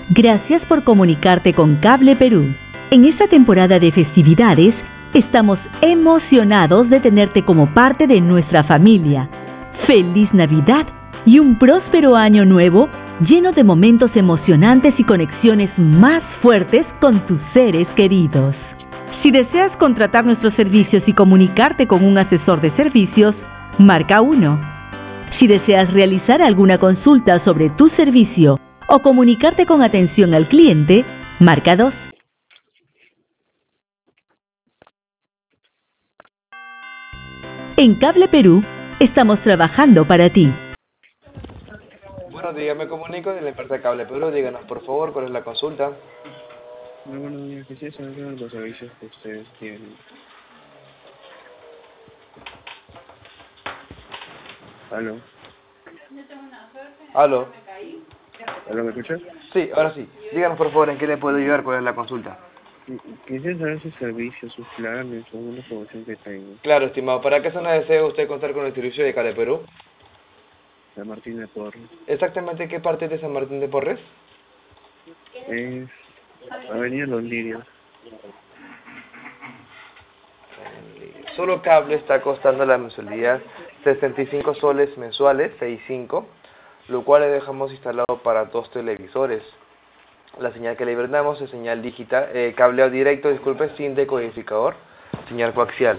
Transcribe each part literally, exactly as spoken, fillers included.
Gracias por comunicarte con Cable Perú. En esta temporada de festividades, estamos emocionados de tenerte como parte de nuestra familia. ¡Feliz Navidad y un próspero año nuevo lleno de momentos emocionantes y conexiones más fuertes con tus seres queridos! Si deseas contratar nuestros servicios y comunicarte con un asesor de servicios, marca uno. Si deseas realizar alguna consulta sobre tu servicio o comunicarte con atención al cliente, marca dos. En Cable Perú, estamos trabajando para ti. Buenos días, me comunico de la empresa Cable Perú. Díganos, por favor, cuál es la consulta. Muy buenos días, quisiera saber los servicios que ustedes tienen. ¿Aló? ¿Aló? ¿Aló, me escuchas? Sí, ahora sí. Díganos, por favor, en qué le puedo ayudar, cuál es la consulta. Quisiera saber sus servicios, sus planes o una promoción que tengo. Claro, estimado. ¿Para qué zona desea usted contar con el servicio de Cable Perú? La Martina Torres. ¿Exactamente qué parte de San Martín de Porres? Es Avenida Los Lirios. Solo cable está costando la mensualidad sesenta y cinco soles mensuales, sesenta y cinco, lo cual le dejamos instalado para dos televisores. La señal que le brindamos es señal digital, eh, cableado directo, disculpe, sin decodificador, señal coaxial.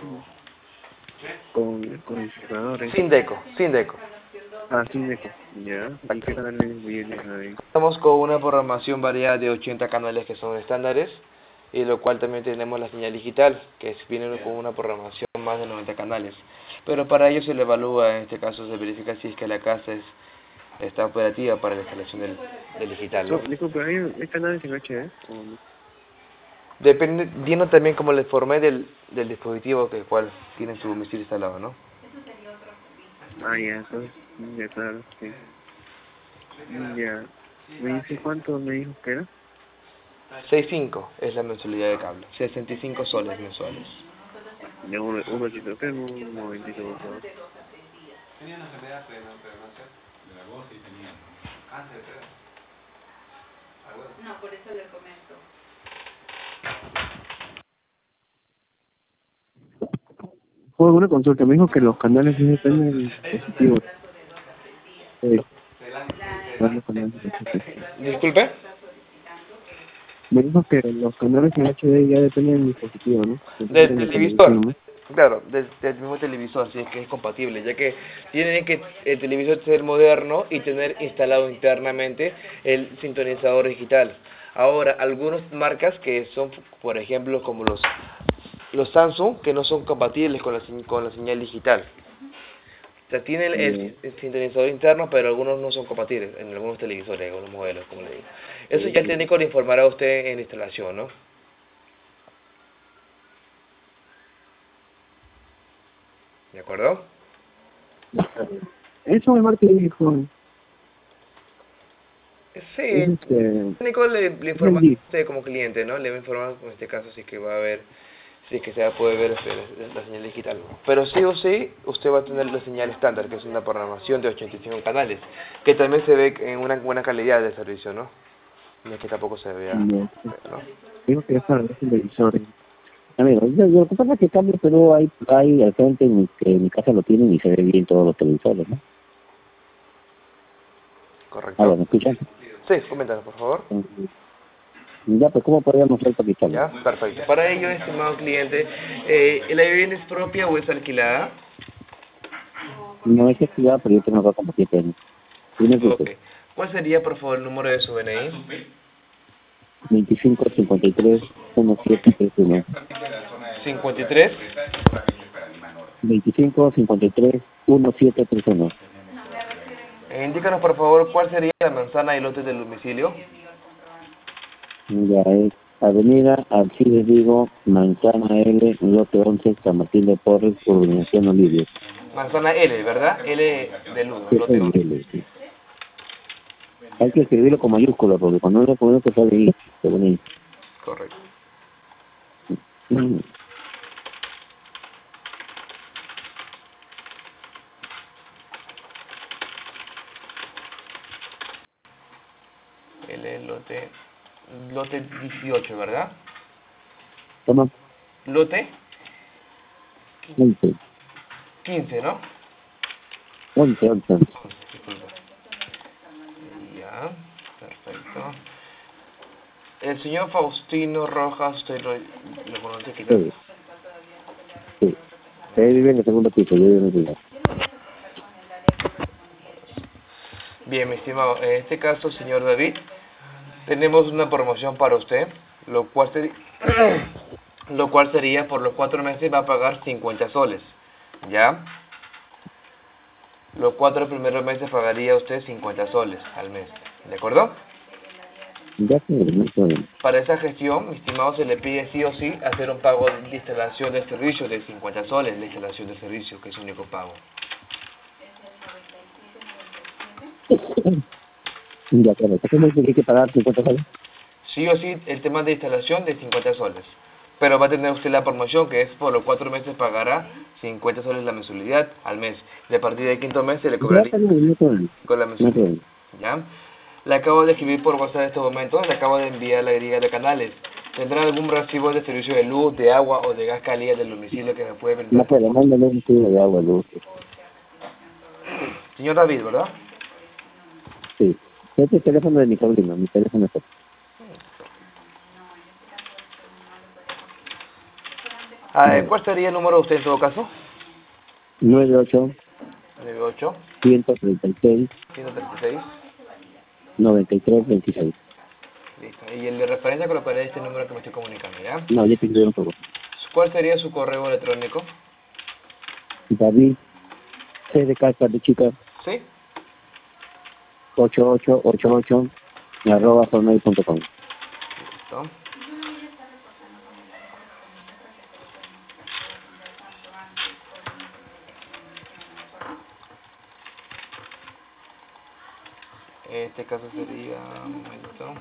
Con codificadores. Sin deco, sin deco. Ah, sí, de ya. ¿Y qué canales vienen ahí? Estamos con una programación variada de ochenta canales que son estándares, y lo cual también tenemos la señal digital, que es- viene con una programación más de noventa canales. Pero para ello se le evalúa, en este caso se verifica si es que la casa es, está operativa para la instalación del, del digital, No, ¿no? disculpe, ¿hay, ¿hay canales en H D? ¿O no? Dependiendo también como le informé del, del dispositivo que cual tiene su domicilio instalado, ¿no? Ah, ya, entonces, ya, claro, sí. Ya. ¿Me dice cuánto me dijo que era? sesenta y cinco es la mensualidad de cable, sesenta y cinco soles mensuales. Ya, un, un ratito, espera un momentito, por favor. Fue una consulta, me dijo que los canales sí dependen del dispositivo. Sí, van los canales de H D. Disculpe. Me dijo que los canales en H D ya dependen del dispositivo, ¿no? Del Dependen de la televisor, televisión, ¿no? claro, del, del mismo televisor, si es que es compatible, ya que tiene que el televisor ser moderno y tener instalado internamente el sintonizador digital. Ahora, algunas marcas que son, por ejemplo, como los los Samsung, que no son compatibles con la, señ- con la señal digital. O sea, tienen el, Ya. el- el sintonizador interno, pero algunos no son compatibles en algunos televisores, en algunos modelos, como le digo. Eso ya el técnico le informará a usted en la instalación, ¿no? ¿De acuerdo? Eso me marca y dijo, Sí, es el este, técnico le, le es el informa D I. a usted como cliente, ¿no? Le va a informar en este caso si es que va a ver, si es que se va a poder ver este, la, la señal digital. Pero sí o sí, usted va a tener la señal estándar, que es una programación de ochenta y cinco canales, que también se ve en una buena calidad de servicio, ¿no? No es que tampoco se vea, Ya. ¿no? Dijo que es para los televisores. A ver, yo- yo- lo que pasa es que cambio, pero hay, hay gente en mi, que en mi casa lo tienen y se ve bien todos los televisores, ¿no? Ah, ¿Correcto? ¿me escuchan? Sí, coméntanos, por favor. Ya, pues, ¿cómo podríamos hacer para quitarlo? Ya, perfecto. Para ello, estimado cliente, eh, ¿la vivienda es propia o es alquilada? No es que estudiar, pero yo tengo acá como siete años. Tiene que Ok. ser ¿Cuál sería, por favor, el número de su D N I? veinticinco cincuenta y tres diecisiete treinta y uno. cincuenta y tres. veinticinco cincuenta y tres diecisiete treinta y uno. Eh, indícanos, por favor, cuál sería la manzana y lote del domicilio. Ya es Avenida Alcides Vigo, Manzana L, lote once, San Martín de Porres, Urbanización Olivia. Manzana L, ¿verdad? L de luz, Sí, lote once. L, sí. Hay que escribirlo con mayúsculas, porque cuando uno pone que sale ahí, se pone ahí. Correcto. Mm. el lote, lote dieciocho, ¿verdad? ¿Cómo? Lote once. quince, ¿no? once, once. once, disculpa. Ya, perfecto. El señor Faustino Rojas, usted lo, lo conoce quizás. Sí. Sí. Él vive en el segundo piso, yo vivo en el primer. Bien, mi estimado, en este caso, señor David, tenemos una promoción para usted, lo cual sería, lo cual sería por los cuatro meses va a pagar cincuenta soles, ¿ya? Los cuatro primeros meses pagaría usted cincuenta soles al mes, ¿de acuerdo? Ya sé, no hay problema. Para esa gestión, mi estimado, se le pide sí o sí hacer un pago de instalación de servicio de cincuenta soles, la instalación de servicio, que es su único pago. Ya, claro. ¿Cómo dice que hay que pagar cincuenta soles? Sí o sí, el tema de instalación de cincuenta soles. Pero va a tener usted la promoción, que es por los cuatro meses pagará cincuenta soles la mensualidad al mes. Y a partir del quinto mes se le Ya cobraría está bien, no hay problema. con la No hay mensualidad. problema. ¿Ya? Le acabo de escribir por WhatsApp en estos momentos, le acabo de enviar la guía de canales. ¿Tendrá algún recibo de servicio de luz, de agua o de gas caliente del domicilio que me puede No brindar? puede, mándale un tubo de agua, luz. Señor David, ¿verdad? Sí. Este es el teléfono de mi sobrino, mi teléfono es este. Ah, ¿cuál sería el número de usted en todo caso? nueve ocho, nueve ocho, ciento treinta y seis, ciento treinta y seis. noventa y tres, veintiséis. Listo. Y el de referencia colocaré este número que me estoy comunicando, ¿ya? No, ya te un poco. ¿Cuál sería su correo electrónico? David, C de casa de chica, ¿Sí? ocho ocho ocho ocho, arroba hotmail punto com. Listo. Este caso sería, un momento.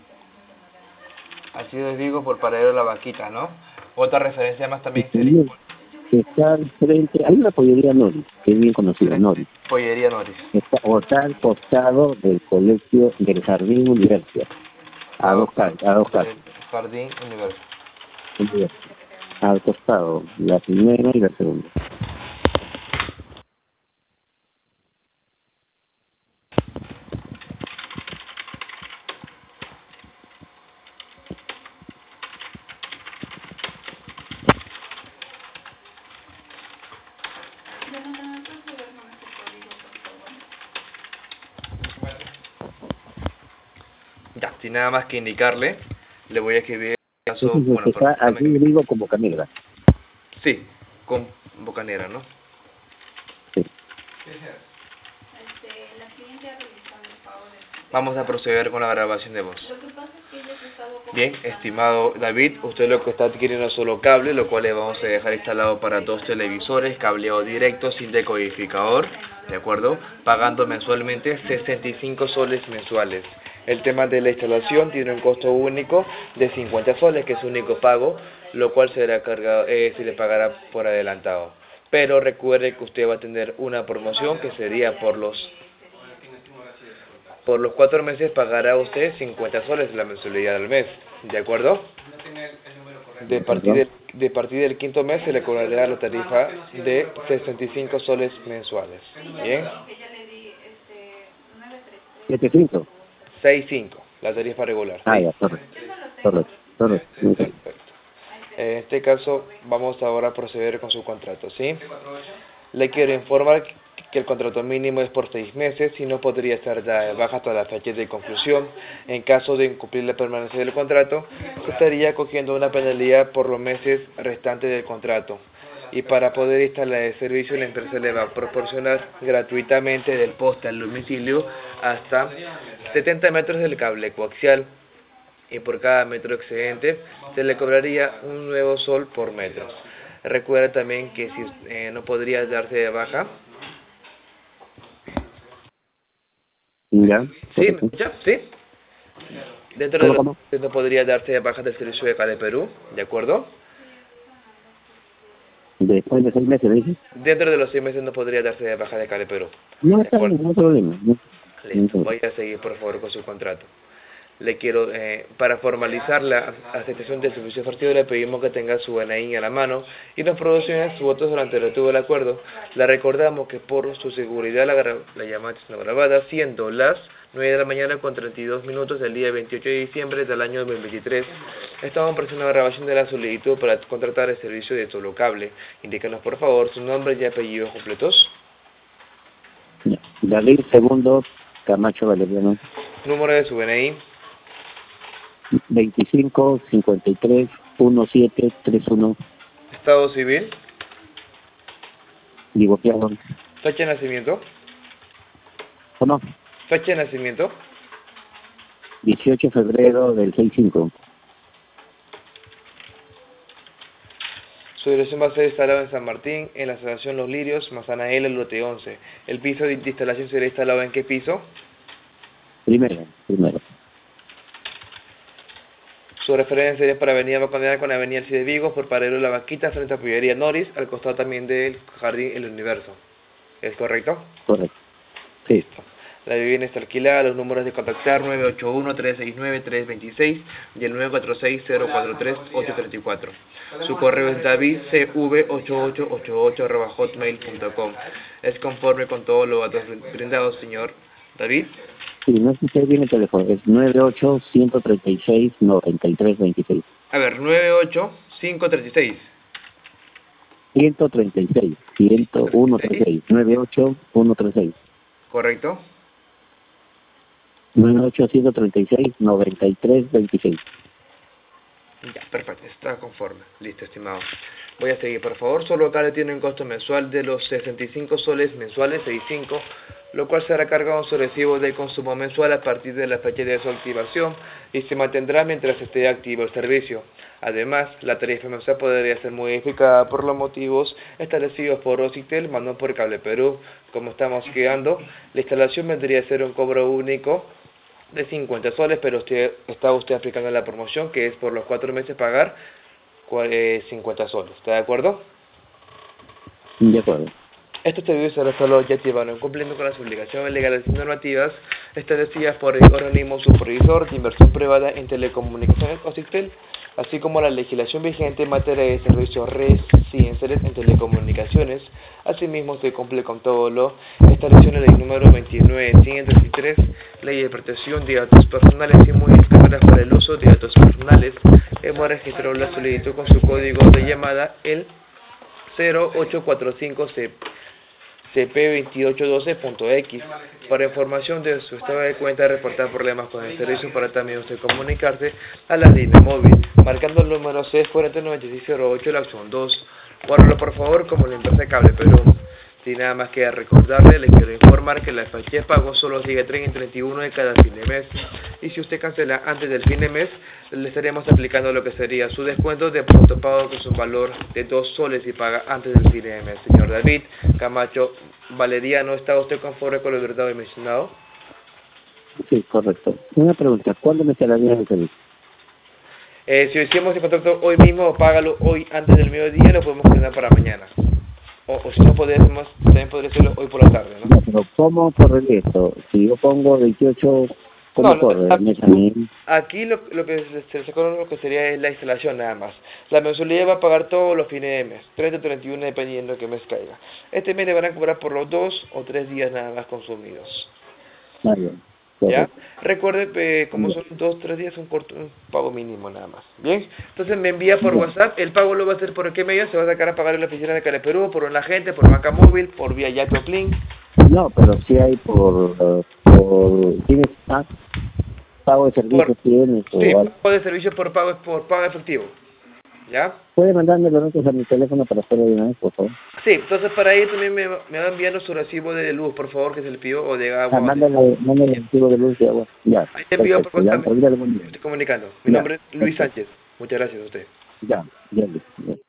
Así les digo por paradero La Vaquita, ¿no? Otra referencia más también sería Está al frente, hay una pollería Nori, que es bien conocida, Nori. Pollería Noris. Está, o está al costado del colegio del Jardín Universidad. A dos calles, a dos calles. Jardín Universo. Universidad. Al costado, la primera y la segunda. Ya, sin nada más que indicarle, le voy a escribir el caso, Entonces, bueno, está aquí digo como Canela. sí, con Bocanera, ¿no? Sí. Vamos a proceder con la grabación de voz. Bien, estimado David, usted lo que está adquiriendo es solo cable, lo cual le vamos a dejar instalado para dos televisores, cableado directo sin decodificador, ¿de acuerdo? Pagando mensualmente sesenta y cinco soles mensuales. El tema de la instalación tiene un costo único de cincuenta soles, que es su único pago, lo cual será cargado, eh, se le pagará por adelantado. Pero recuerde que usted va a tener una promoción que sería por los por los cuatro meses pagará usted cincuenta soles la mensualidad al mes, ¿de acuerdo? De partir del, de partir del quinto mes se le cobrará la tarifa de sesenta y cinco soles mensuales. ¿Bien? ¿Siete cinco? sesenta y cinco, la tarifa regular. Ah, ¿Sí? ya, correcto. Correcto, correcto. Muy bien. Perfecto. En este caso, vamos ahora a proceder con su contrato, ¿sí? Le quiero informar que el contrato mínimo es por seis meses y no podría estar ya de baja hasta la fecha de conclusión. En caso de incumplir la permanencia del contrato, se estaría cogiendo una penalidad por los meses restantes del contrato. Y para poder instalar el servicio, la empresa le va a proporcionar gratuitamente del poste al domicilio hasta setenta metros del cable coaxial. Y por cada metro excedente se le cobraría un nuevo sol por metro. Recuerda también que si eh, no podría darse de baja. Ya. ¿Sí? ¿Me Correcto. escucha? ¿Sí? Dentro de ¿Cómo, los cómo? meses no podría darse de baja del servicio de Cable Perú, ¿de acuerdo? Después de seis meses, ¿me dices? Dentro de los seis meses no podría darse de baja de Cable Perú, No, ¿de está acuerdo? bien, no hay problema. No, no hay Listo, problema. voy a seguir por favor con su contrato. le quiero, eh, para formalizar la aceptación del servicio partido, le pedimos que tenga su N I a la mano y nos proporcione sus votos durante el retuvo del acuerdo. Le recordamos que por su seguridad la, la llamada está grabada, siendo las nueve de la mañana con treinta y dos minutos del día veintiocho de diciembre del año dos mil veintitrés. Estamos presentando la grabación de la solicitud para contratar el servicio de Tolocable. Indícanos por favor su nombre y apellidos completos. David Segundo Camacho Valeriano. Número de su N I. veinticinco cincuenta y tres diecisiete treinta y uno. Estado civil. Divorciado. Fecha de nacimiento. ¿Cómo? Fecha de nacimiento. dieciocho de febrero del sesenta y cinco. Su dirección va a ser instalada en San Martín, en la asociación Los Lirios, Manzana L, lote once. ¿El piso de instalación será instalado en qué piso? Primero, primero. Su referencia sería para Avenida Baconera con Avenida Alcides Vigo, por Paradero La Vaquita, frente a Pollería Noris, al costado también del Jardín El Universo. ¿Es correcto? Correcto. Sí. La vivienda está alquilada, los números de contactar nueve ocho uno, tres seis nueve, tres dos seis y el nueve cuatro seis, cero cuatro tres, ocho tres cuatro. Su correo es david c v ocho ocho ocho ocho arroba hotmail punto com. ¿Es conforme con todos los datos brindados, señor David? Sí, no sé si usted viene el teléfono, es nueve ocho uno tres seis nueve tres dos seis. A ver, nueve ocho cinco tres seis. ciento treinta y seis, ciento uno treinta y seis, nueve ocho uno tres seis. ¿Correcto? nueve ocho uno tres seis nueve tres dos seis. Ya, perfecto, está conforme. Listo, estimado. Voy a seguir, por favor. Su local tiene un costo mensual de los sesenta y cinco soles mensuales, sesenta y cinco, lo cual será cargado en su recibo de consumo mensual a partir de la fecha de su activación y se mantendrá mientras esté activo el servicio. Además, la tarifa mensual podría ser modificada por los motivos establecidos por Ocitel, más no por Cable Perú. Como estamos quedando, la instalación vendría a ser un cobro único de cincuenta soles, pero usted está usted aplicando la promoción que es por los cuatro meses pagar cincuenta soles. ¿Está de acuerdo? De acuerdo. Estos servicios serán solo ya activaron cumpliendo con las obligaciones legales y normativas establecidas por el organismo supervisor de inversión privada en telecomunicaciones Ocitel, así como la legislación vigente en materia de servicios residenciales en telecomunicaciones. Asimismo, se cumple con todo lo establecido en la ley número veintinueve mil ciento treinta y tres, Ley de Protección de Datos Personales y modificadas para el uso de datos personales. Hemos registrado la solicitud con su código de llamada el cero ocho cuatro cinco C P veintiocho doce punto X. Para información de su estado de cuenta, reportar problemas con el servicio, para también usted comunicarse a la línea móvil, marcando el número seis cuatro nueve seis cero ocho, la opción dos. Guárdalo por favor como la empresa Cable Perú. Sin nada más que recordarle, le quiero informar que la fecha de pago solo sigue treinta y treinta y uno de cada fin de mes. Y si usted cancela antes del fin de mes, le estaríamos aplicando lo que sería su descuento de pronto pago, que es un valor de dos soles y paga antes del fin de mes. Señor David Camacho Valeriano, ¿está usted conforme con lo verdad y mencionado? Sí, correcto. Una pregunta, ¿cuándo me quedaría el servicio? Eh, si hicimos el contrato hoy mismo, págalo hoy antes del mediodía, lo podemos ordenar para mañana. O, o si no podemos, también podría hacerlo hoy por la tarde, ¿no? No, pero ¿cómo corre esto? Si yo pongo veintiocho, ¿cómo no, no, corre? Aquí, aquí lo, lo que se, se cobra lo que sería es la instalación nada más. La mensualidad va a pagar todos los fines de mes, treinta, treinta y uno, dependiendo de qué mes caiga. Este mes le van a cobrar por los dos o tres días nada más consumidos. Ah, bien. ¿Ya? Recuerde, eh, como son dos, tres días, un, corto, un pago mínimo nada más. ¿Bien? Entonces me envía por WhatsApp, el pago lo va a hacer por qué medio, se va a sacar a pagar en la oficina de Cable Perú, por un agente, por banca móvil, por vía Yaco Clean. No, pero sí hay por, uh, por ¿tienes ah, pago de servicios Por, tienes? sí, O algo? pago de servicio por pago, por pago efectivo. ¿Ya? ¿Puede mandarme los datos a mi teléfono para hacerlo de una vez, por favor? Sí, entonces para ahí también me, me va enviando su recibo de luz, por favor, que se le pidió, o de agua. Ah, o de... mándale, mándale el recibo de luz y agua. Ya, Ahí te envío por perfecto, ya, WhatsApp, olvídalo, buen día. estoy comunicando. Mi Ya, nombre es Luis perfecto. Sánchez. Muchas gracias a usted. Ya, ya, ya.